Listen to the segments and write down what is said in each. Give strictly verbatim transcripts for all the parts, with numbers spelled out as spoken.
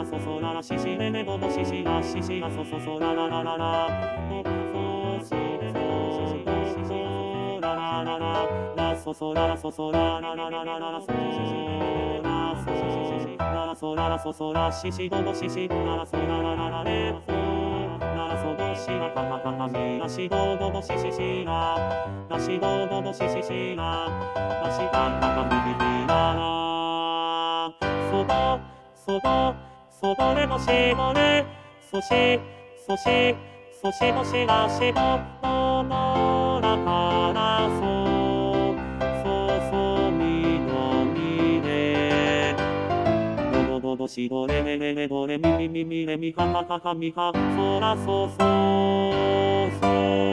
ラソソララシシレレドドシシラシシラソソソラララララドソシレドシシソラララララソソララソソララララララソラソシシララソララソソラシシドドシシララソララララレソララソドシラハハハハミラシドドドシシシララシドドドシシシララシハハハミミミララそばそばそばれのしぼれそしそしそしぼしらしぼののらからそそそみのみれどどどどしどれれれれどれみみみみれみははははみはそらそそそ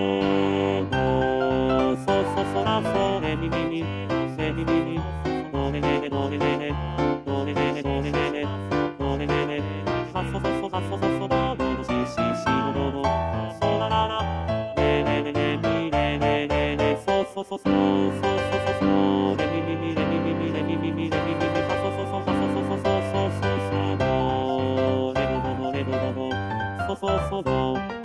どそそそらそれみみみせみみみどれれれどれれれどれれれどれれれどれれれはそそそはそそそどどどしししどどどそららられれれれみれれれれそそそそそそそそれみみみれみみみれみみみれみみみはそそそはそそそそそそそどれどどどれどどどそそそど